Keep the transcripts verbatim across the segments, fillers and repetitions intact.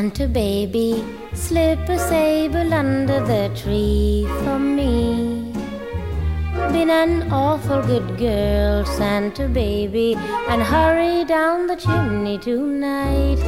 Santa baby, slip a sable under the tree for me. Been an awful good girl, Santa baby, and hurry down the chimney tonight.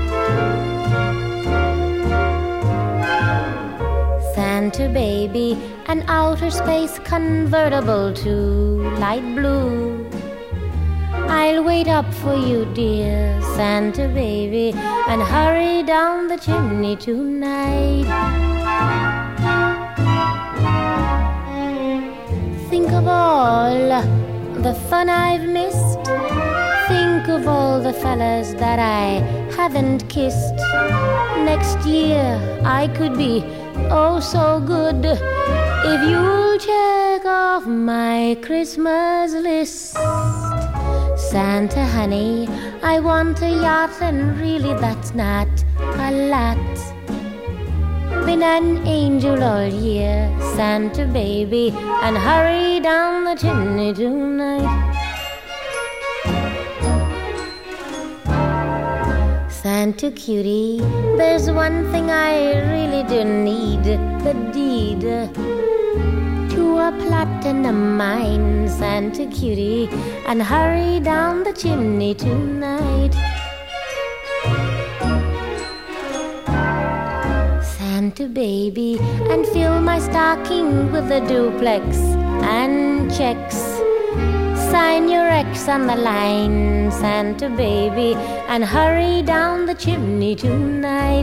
Santa baby, an outer space convertible to light blue. I'll wait up for you, dear Santa baby, and hurry down the chimney tonight. Think of all the fun I've missed. Think of all the fellas that I haven't kissed. Next year I could be oh so good if you'll check off my Christmas list. Santa honey, I want a yacht, and really that's not a lot. Been an angel all year, Santa baby, and hurry down the chimney tonight. Santa cutie, there's one thing I really do need, the deed to a platinum mine, Santa cutie, and hurry down the chimney tonight. Santa baby, and fill my stocking with a duplex and checks. Sign your X on the line, Santa baby, and hurry down the chimney tonight.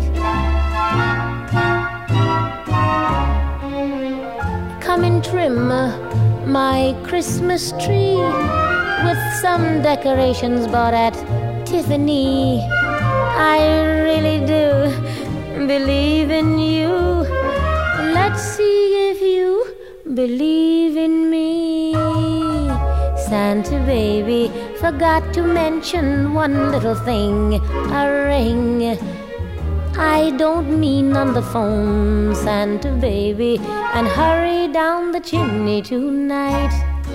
Come and trim my Christmas tree with some decorations bought at Tiffany. I really do believe in you. Let's see if you believe in me. Santa baby, forgot to mention one little thing, a ring. I don't mean on the phone, Santa baby, and hurry down the chimney tonight.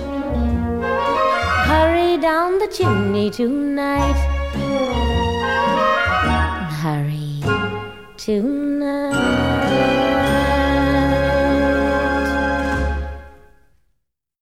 Hurry down the chimney tonight. Hurry tonight.